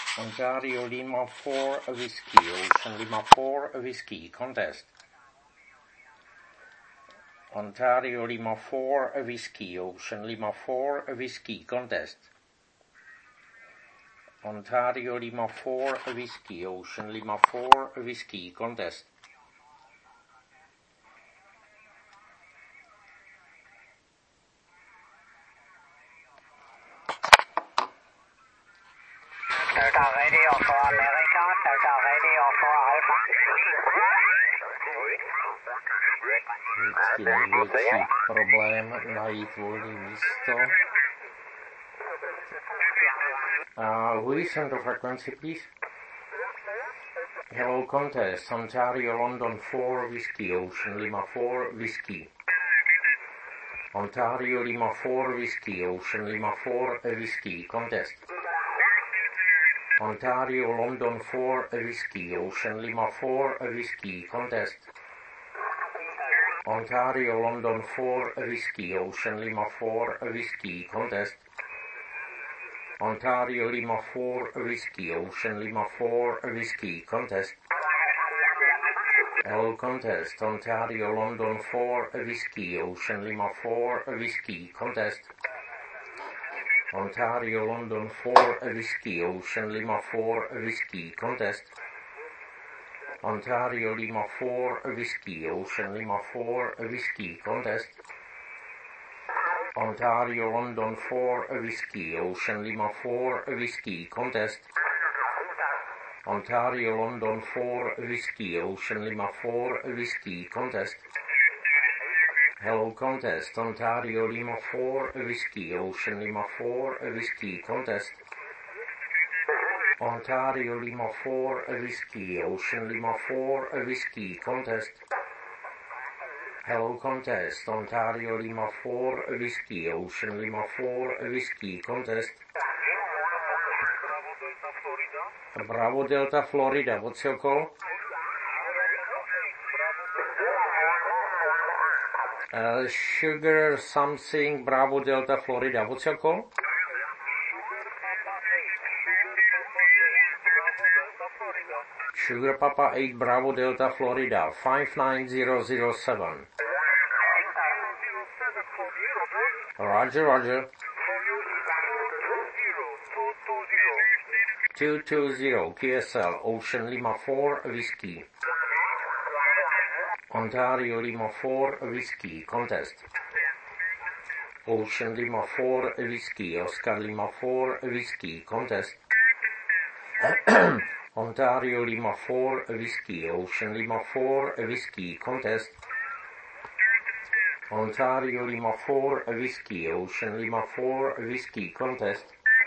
Ontario Lima 4 Whiskey, Ocean Lima 4 Whiskey contest. Ontario Lima 4 Whiskey, Ocean Lima 4 Whiskey contest. Ontario Lima 4 Whiskey, Ocean Lima 4 Whiskey contest. Delta Radio for America, Delta Radio for Alpha. Vždycky největší problém najít volné místo. Who is on the frequency, please? Hello contest, Ontario London 4 Whiskey, Ocean Lima 4 Whiskey. Ontario Lima 4 Whiskey, Ocean Lima 4 Whiskey contest. Ontario London 4 Whiskey, Ocean Lima 4 Whiskey contest. Ontario London 4 Whiskey, Ocean Lima 4 Whiskey contest. Ontario Lima 4 Whiskey, Ocean Lima 4 Whiskey contest. Hello contest, Ontario London 4 Whiskey, Ocean Lima 4 Whiskey contest. Ontario London 4 Whiskey, Ocean Lima 4 Whiskey contest. Ontario Lima 4 Whiskey, Ocean Lima 4 Whiskey contest. Ontario London 4 Whiskey, Ocean Lima 4 Whiskey contest. Ontario London 4 Whiskey, Ocean Lima 4 Whiskey contest. Hello contest, Ontario Lima 4 Whiskey, Ocean Lima 4 Whiskey contest. Ontario Lima 4 Whiskey, Ocean Lima 4 Whiskey contest. Hello contest, Ontario Lima 4 Whiskey, Ocean Lima 4 Whiskey contest. Bravo Delta Florida, what's your call? Sugar something Bravo Delta Florida, what's your call? Sugar Papa 8 Bravo Delta Florida 59007. Roger, Roger. 220 QSL Ocean Lima 4 Whiskey. Ontario Lima 4 Whiskey contest. Ocean Lima 4 Whiskey, Oscar Lima 4 Whiskey contest. Ontario Lima 4 Whiskey, Ocean Lima 4 Whiskey contest. Ontario Lima 4 Whiskey, Ocean Lima 4 Whiskey contest.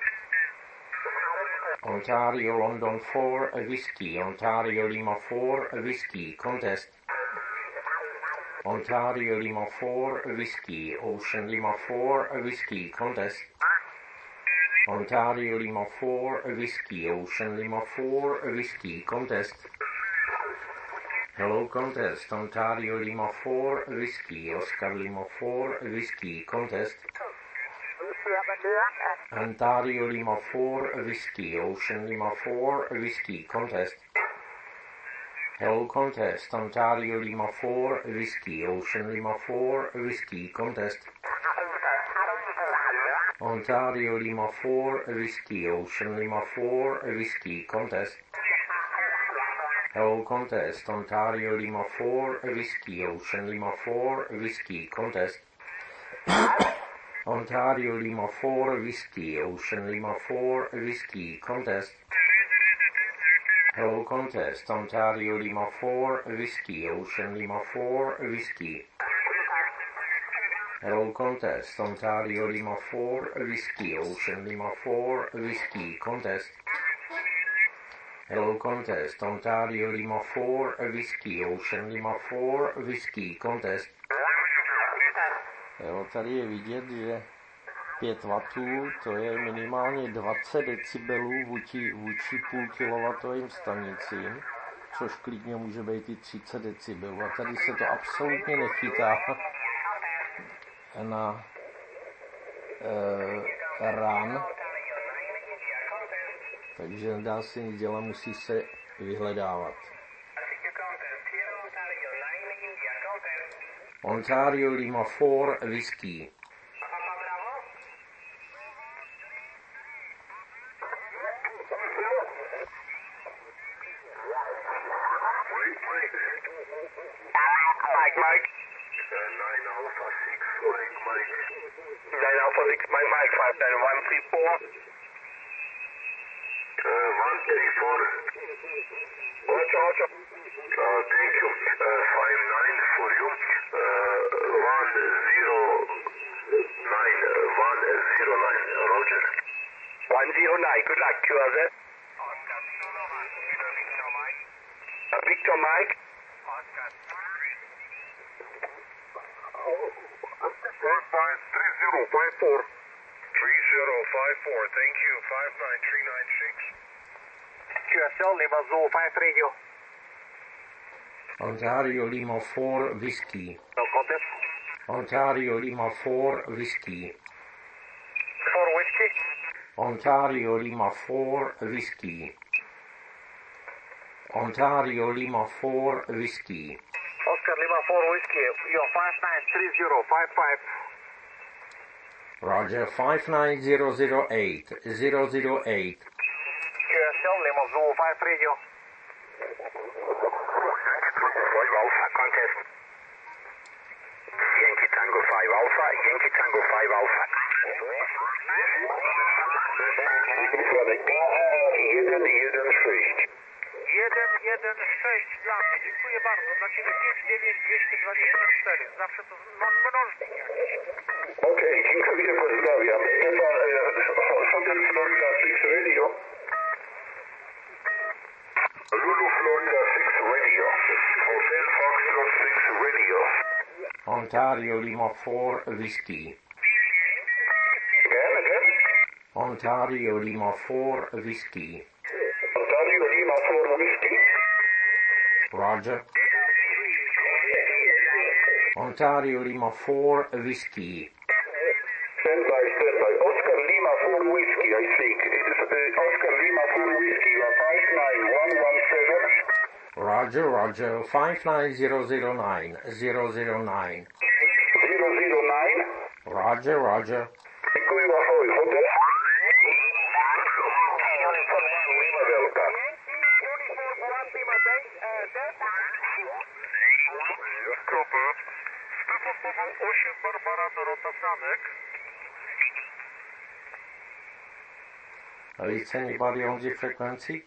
Ontario London 4 Whiskey, Ontario Lima 4 Whiskey contest. Ontario Lima 4 Whiskey, Ocean Lima 4 Whiskey contest. Ontario Lima 4 Whiskey, Ocean Lima 4 Whiskey contest. Hello contest, Ontario Lima 4 Whiskey, Oscar Lima 4 Whiskey contest. Ontario Lima 4 Whiskey, Ocean Lima 4 Whiskey contest. Hello contest, Ontario Lima 4 Whiskey, Ocean Lima 4 Whiskey contest. Ontario Lima 4 Whiskey, Ocean Lima 4 Whiskey contest. Hello contest, Ontario Lima 4 Whiskey, Ocean Lima 4 Whiskey contest. Ontario Lima 4 Whiskey, Ocean Lima 4 Whiskey contest. Hello contest, Ontario Lima 4 Whiskey, Ocean Lima 4 Whiskey. Hello contest, Ontario Lima 4 Whiskey, Ocean Lima 4 Whiskey contest. Hello contest, Ontario Lima 4 Whiskey, Ocean Lima 4 Whiskey contest. Jo, tady je vidět, že 5 W, to je minimálně 20 decibelů vůči půl kilowatovým stanicím, což klidně může být i 30 decibelů. A tady se to absolutně nechytá na run. Takže nedá se nic dělat, musí se vyhledávat. Ontario Lima 4 Whiskey. Mike. 9 Alpha 6 Mike. 9 Alpha 6 Mike 5 then 134. 134. Roger. Thank you. 59 for you. 109. Roger. 109. Good luck. QRZ. Victor Mike. 3054. 3054. Thank you. 59396. QSL Lima Zoo 5 Radio. Ontario Lima 4 Whiskey. No contest. Ontario Lima 4 Whiskey. 4 whiskey. Ontario Lima 4 Whiskey. Ontario Lima 4 Whiskey. Oscar Lima 4 whiskey. You're 593055. Roger 59008 008. QSL Lima Zoo 5 Radio. 5 Alpha contest. Yankee Tango 5 Alpha. Yankee Tango 5 Alpha. 116. Dla mnie. Dziękuję bardzo. Dla Ciebie 59224. Zawsze to mam mnożnik jakiś. Okej, dziękuję, pozdrawiam. Hotel Florida 6 Radio. Lulu Florida 6 Radio. Hotel Foxtrot 6 Radio. Ontario Lima 4 Whiskey. Again. Ontario Lima 4 Whiskey. Ontario Lima 4 whiskey. Roger. Ontario Lima 4 Whiskey. Stand by. Oscar Lima 4 whiskey, I think. It is Oscar Lima 4 whiskey. You are 59117. Roger 59009 009. 009. Roger. Dziękuję bardzo. Hotel. Lima Delta. Kopy. Stefan Paweł 8 Barbara Dorota Sanek. Are you anybody on the frequency?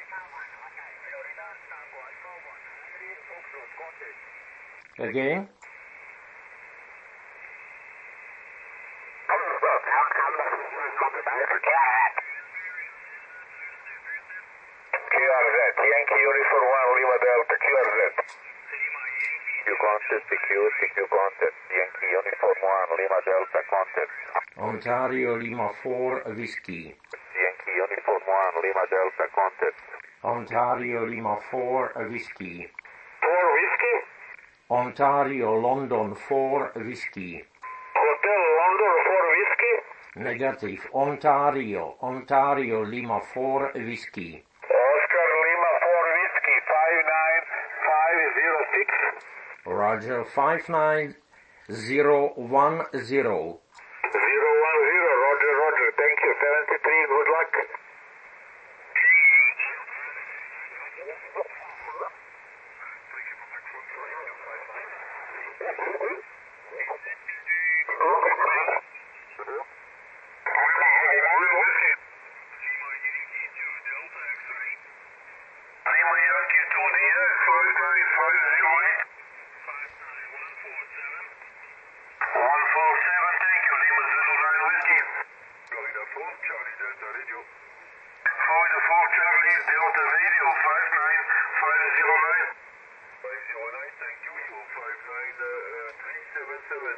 Again? QRZ, Yankee Uniform 1 Lima Delta, QRZ. You contest, CQ contest, Yankee Uniform 1 Lima Delta contest. Ontario Lima 4 Whiskey. Yankee Uniform 1 Lima Delta contest. Ontario Lima 4 Whiskey. 4 whiskey? Ontario London 4 Whiskey. Hotel London 4 whiskey? Negative. Ontario Lima 4 Whiskey. Oscar Lima 4 whiskey, 59506. Roger 59010. 010, Roger, thank you. 73, good luck. Lima Yankee 5950. 147, thank you. Lima Zulu 9 whiskey. Florida 4, Charlie Delta Radio. Florida 4, Charlie Delta Radio 59509. 509, thank you. You 59377.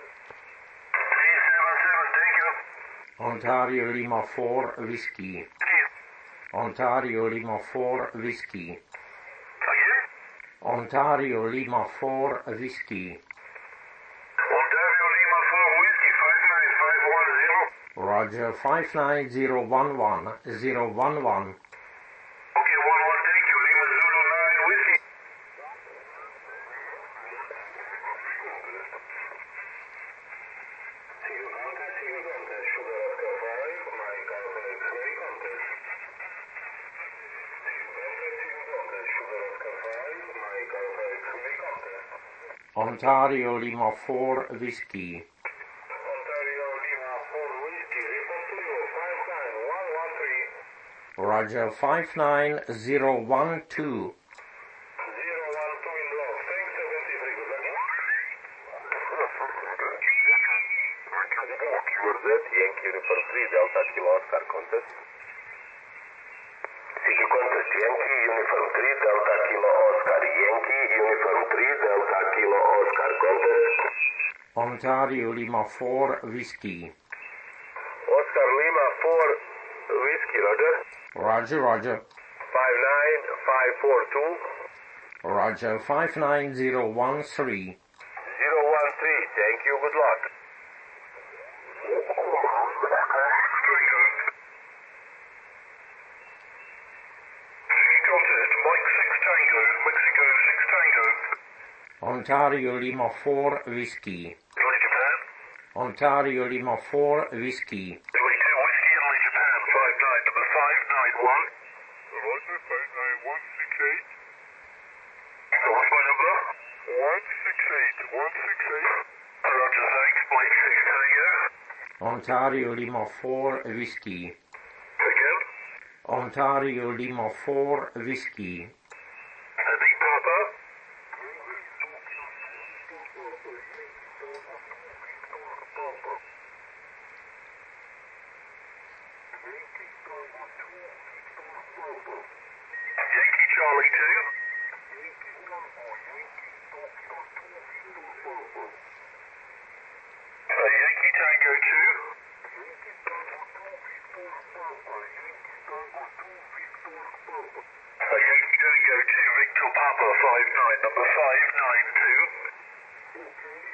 377, thank you. Ontario Lima 4 Whiskey. Ontario Lima 4 Whiskey. Again? Ontario Lima 4 Whiskey. Ontario Lima 4 whiskey 59510. Roger 59011 011. Ontario Lima 4 Whiskey. Ontario Lima 4 Whiskey, report to you, 59113. Roger 59012. 012 in log, thanks 73, good luck. QRZ, Yankee Uniform 3, Delta Kilo Oscar Contest. CQ Contest, Yankee Uniform 3, Delta Kilo Oscar. Yankee Uniform 3, Delta Kilo Oscar Contest. Ontario Lima 4 Whiskey. Oscar Lima 4, Whiskey, Roger. Roger, roger. 59542. Roger 59013. 013, thank you, good luck. Contest, Mike 6 Tango, Mexico 6 Tango. Ontario Lima 4 Whiskey. Italy, Japan. Ontario Lima 4 Whiskey. 22 Whiskey, Italy, Japan, 59, number 591. Roger, 59168. What's my number? 168, 168. Roger, thanks, Mike 6 Tango. Ontario Lima 4 Whiskey. Again, Ontario Lima 4 Whiskey. Big Papa. Yankee Charlie 2. Yankee Tango 2. Yankee Tango 2, Victor Papa 59, number 592.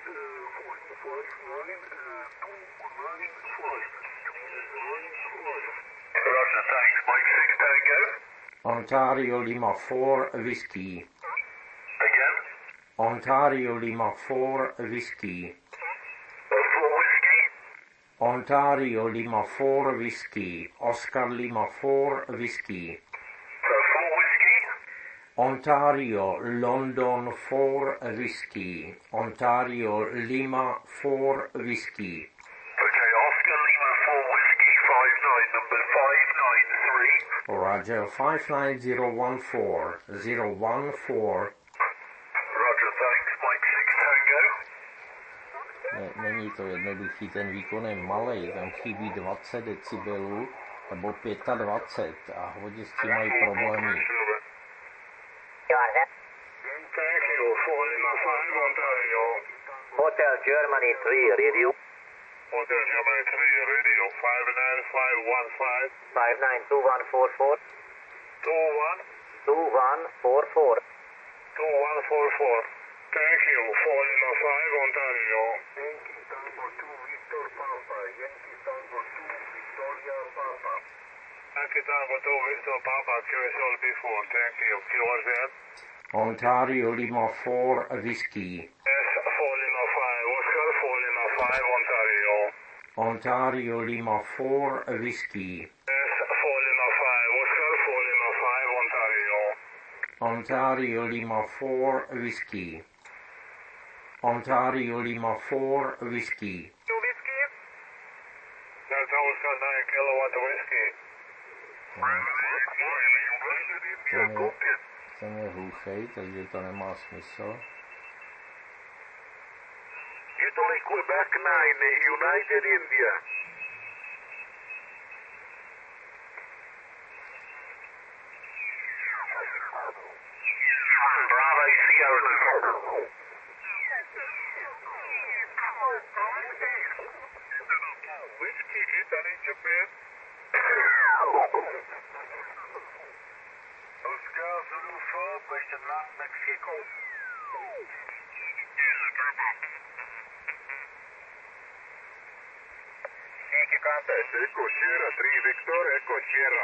Roger, thanks, Mike 6 Tango. Ontario Lima 4 Whiskey. Again, Ontario Lima 4 Whiskey. 4 Whiskey. Ontario Lima 4 Whiskey. Oscar Lima 4 Whiskey. 4 Whiskey. Ontario London 4 Whiskey. Ontario Lima 4 Whiskey. Okay, Oscar Lima 4 Whiskey 59, number 593. Roger 59014 014. Roger, thanks, Mike 6 Tango. Není to jednoduchý, ten výkon je malej, tam chybí 20 decibelů nebo 25 a hodně s tím mají problémy. Thank you, 4 Lima 5 Ontario. Hotel Germany 3 radio Hotel Germany 3 radio 59515. 592144 21 2144. 2144. Thank you, 4 Lima 5 Ontario. Yankee Tango 2 Victor Papa, QSL before, thank you, QRZ. Ontario Lima 4 Whiskey. Yes, 4 Lima 5, Oscar 4 Lima 5 Ontario. Ontario Lima 4 Whiskey. Yes, 4 Lima 5, Oscar 4 Lima 5 Ontario. Ontario Lima 4 Whiskey. Ontario Lima 4 Whiskey. Whiskey? Delta Oscar 9 kilowatt whiskey. Ten je hluchej, takže to nemá smysl. Italy, Quebec 9, United India. Bravo, Sierra. Whiskey, Italy, Japan. Oscar Zulu 4, question mark, Mexico. Yankee Contest, Echo Sierra 3, Victor, Echo Sierra.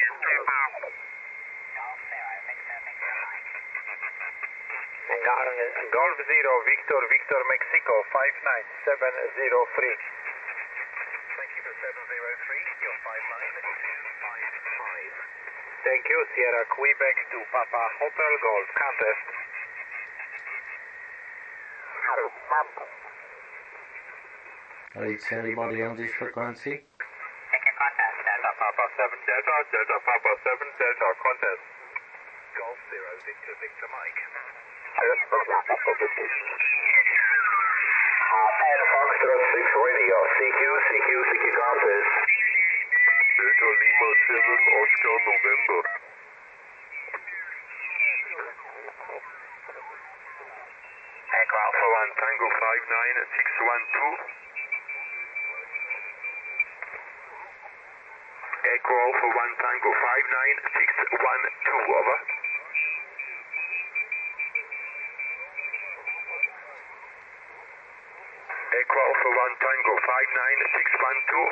Golf 0, Victor, Victor, Mexico, 59703. Mexico 703, you're 59255. Thank you, Sierra, Quebec to Papa, Hotel Golf, Contest. Reach anybody on this frequency? Take your contact, Delta. Papa 7 Delta, Delta Papa 7 Delta, contest. Golf 0 Victor Victor Mike. Foxtrot 6 radio, CQ contest. Delta Lima 7 Oscar November. Echo Alpha 1 Tango 59612. Echo Alpha 1 Tango 59612, over. Echo Alpha 1 Tango 59612.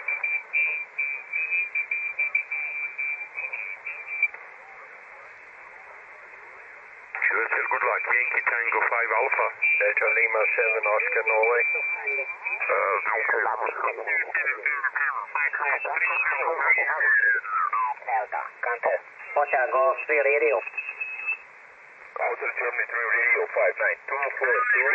QSL, good luck. Yankee Tango 5 Alpha. Delta Lima 7 Oscar Norway. Delta, contest. Hotel Golf 3 radio. Hotel Germany 3 radio 59242.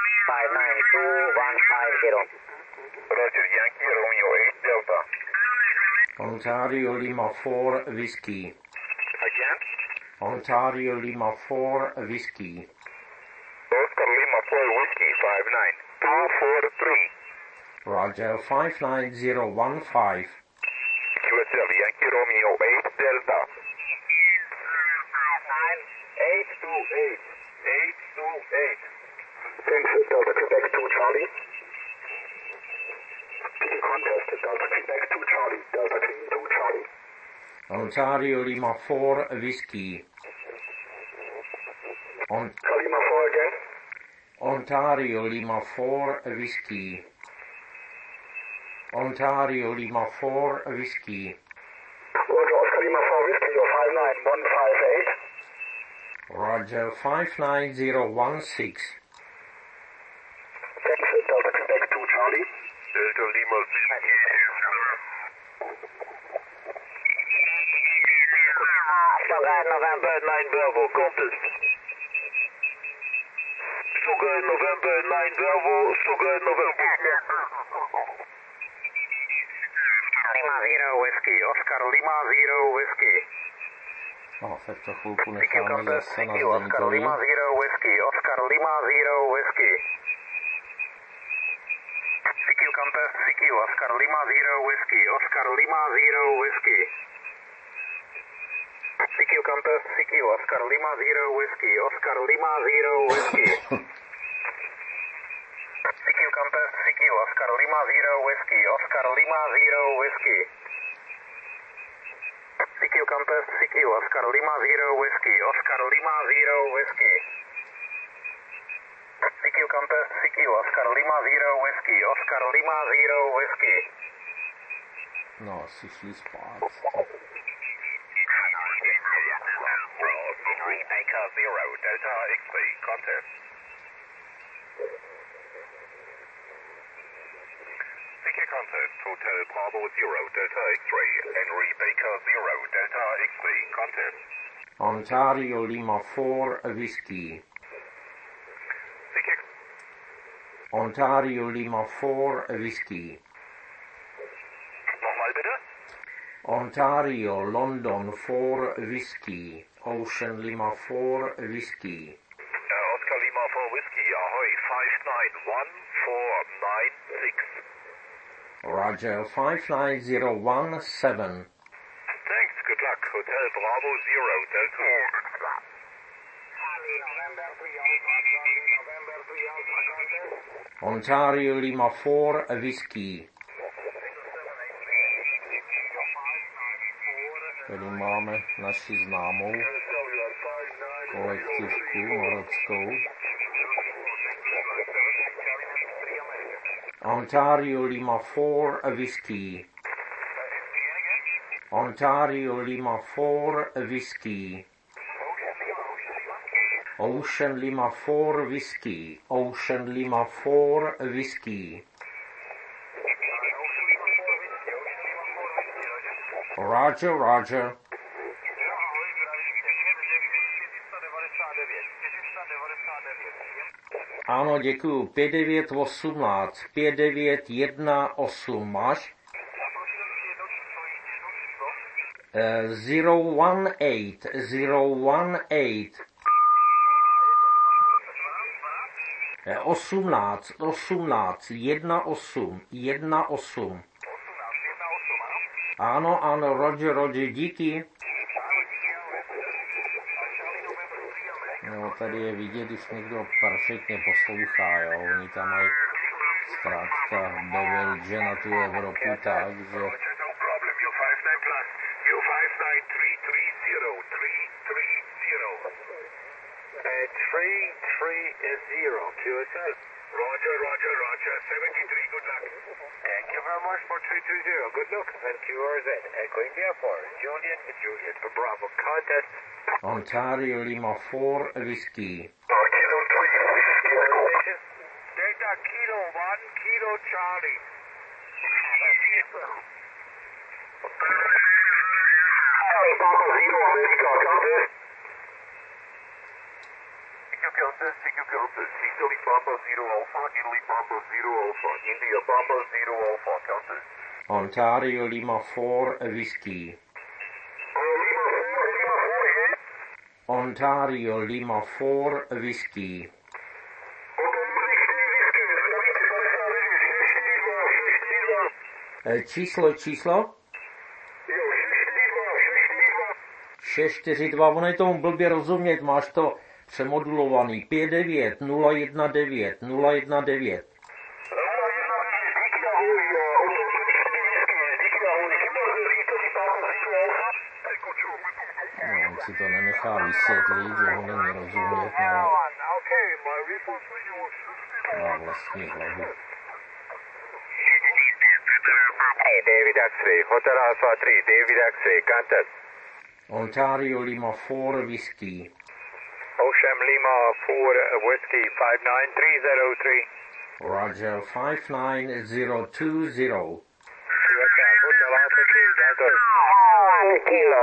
592150. Roger, Yankee Romeo 8 Delta. Ontario Lima 4 Whiskey. Again? Ontario Lima 4 Whiskey. Oscar Lima 4 Whiskey 59243. Roger 59015. QSL Yankee Romeo 8 Delta. 828. 828. Thanks, Delta Quebec 2 Charlie. Contest, Delta Quebec 2 Charlie. Delta Queen 2 Charlie. Ontario Lima 4 Whiskey. Lima 4 again. Ontario Lima 4 Whiskey. Ontario Lima 4 Whiskey. Roger, Oscar Lima 4 Whiskey, you're 59158. Roger 59016. Thanks, Delta Quebec 2 Charlie. Delta Lima 6. Sugar November 9 Bravo, contest. Sugar November 9 Bravo, Sugar November. Lima 0 Whiskey, Oscar Lima 0 Whiskey. No, tak to chvilku CQ necháme contest, zase na CQ, Oscar Zdeňkovi. Lima 0 Whiskey, Oscar Lima 0 Whiskey. CQ contest, CQ, Oscar Lima 0 Whiskey, Oscar Lima 0 Whiskey. CQ contest, CQ, Oscar Lima 0 Whiskey, Oscar Lima 0 Whiskey. CQ contest, CQ, Oscar Lima 0 Whiskey, Oscar Lima 0 Whiskey. CQ contest, CQ, Oscar Lima 0 Whiskey, Oscar Lima 0 Whiskey. CQ contest, CQ, Oscar Lima 0 Whiskey, Oscar Lima 0 Whiskey. No, si šli spát. Henry Baker 0 Delta XB, contest. CQ contest, Hotel Bravo 0 Delta X-ray, Henry Baker 0 Delta XB, contest. Ontario Lima 4 Whiskey. CQ Ontario Lima 4 Whiskey. Nochmal bitte? Ontario London 4 Whiskey. Ocean Lima 4 Whiskey. Oscar Lima 4 Whiskey, ahoy, 591496. Roger 59017. Thanks, good luck. Hotel Bravo 0 Delta. Ontario Lima 4 Whiskey. Tady máme naši známou kolektivku moravskou. Ontario Lima 4 Whiskey. Ontario Lima 4 Whiskey. Ocean Lima 4 Whiskey. Ocean Lima 4 Whiskey. Roger, Roger. Ano, děkuju. 5918, 5918 máš? 018, 018. 18, 18, 18, 18. Ano, ano, Roger, Roger, díky. No, tady je vidět, když někdo perfektně poslouchá, jo. Oni tam mají zkrátka Beveridge na tu Evropu tak, že... Roger, Roger, Roger. 73, good luck. Thank you very much for 320. Good luck. And QRZ. Echo India for Juliet, Juliet for Bravo. Contact. Ontario Lima 4 Whiskey. Kilo 3, Whiskey Echo. Delta Kilo 1, Kilo Charlie. Papa 0 America, contact. CQ Countess, Italy Papa 0 Alpha, Italy Papa 0 Alpha, India Papa 0 Alpha, Countess. Ontario Lima 4 Whiskey. Ontario Lima 4 Whiskey. Číslo? 642, ono je tomu blbě rozumět, máš to přemodulovaný. 59 019 019. No, on si to nenechá vysvětlit, že ho není rozumět na vlastní hlavu. Hey, David X-ray, Hotel Alpha 3, David X-ray, contact. Ontario Lima 4 Whiskey. Ocean Lima 4 Whiskey 59303. Roger 59020. Hotel Alpha 3, contact. 1 kilo.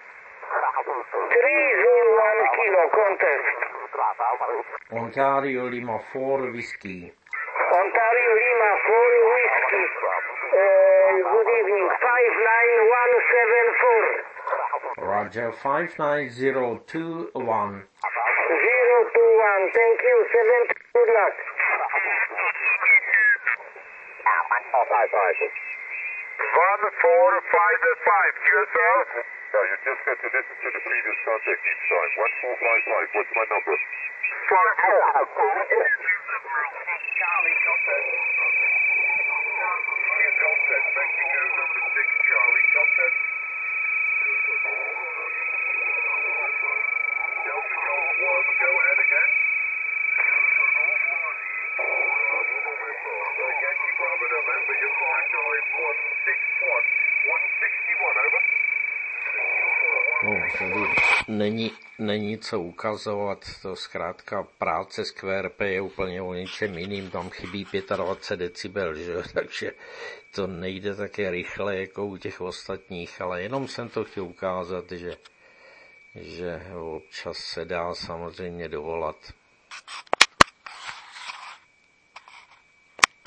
301 kilo contest. Ontario Lima 4 Whiskey. Ontario Lima 4 whiskey. Good evening. 59174. Roger 59021. 021. Thank you. 7. Good luck. 1455, QSL. No, you just got to listen to the previous contact each time. 1455, what's my number? Charlie, contact. Contact, Mexico number 6, Charlie, contact. Delta Golf 1, go ahead again. Yankee Bravo November, you're 59161. 161, over. No, tady není co ukazovat, to zkrátka práce s QRP je úplně o něčem jiným, tam chybí 25 decibel, že? Takže to nejde také rychle jako u těch ostatních, ale jenom jsem to chtěl ukázat, že občas se dá samozřejmě dovolat